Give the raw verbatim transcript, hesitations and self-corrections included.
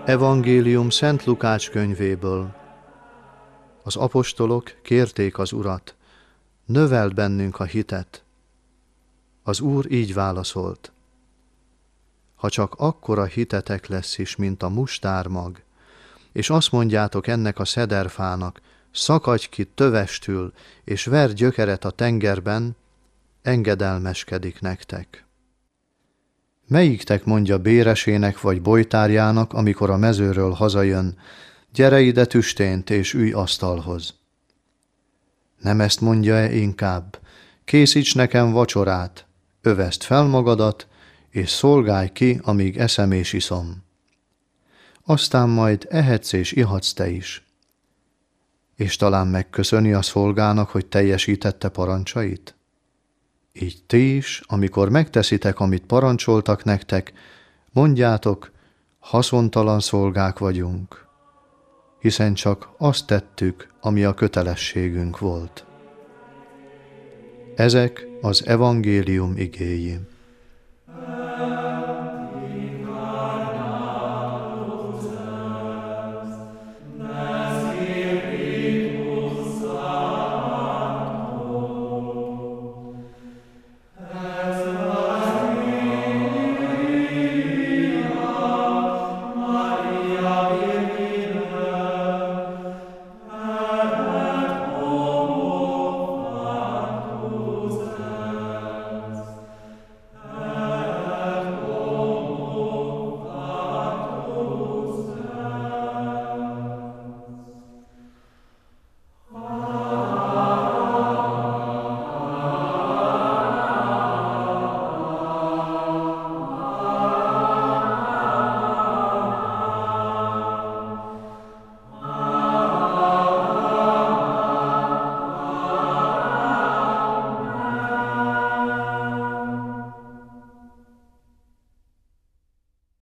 Evangélium Szent Lukács könyvéből. Az apostolok kérték az Urat, növeld bennünk a hitet. Az Úr így válaszolt: ha csak akkora hitetek lesz is, mint a mustármag, és azt mondjátok ennek a szederfának, szakadj ki tövestül, és verj gyökeret a tengerben, engedelmeskedik nektek. Melyiktek mondja béresének vagy bojtárjának, amikor a mezőről hazajön, gyere ide tüstént, és ülj asztalhoz? Nem ezt mondja-e inkább, készíts nekem vacsorát, öveszd fel magadat, és szolgálj ki, amíg eszem és iszom. Aztán majd ehetsz és ihatsz te is. És talán megköszöni a szolgának, hogy teljesítette parancsait? Így ti is, amikor megteszitek, amit parancsoltak nektek, mondjátok, haszontalan szolgák vagyunk, hiszen csak azt tettük, ami a kötelességünk volt. Ezek az evangélium igéi.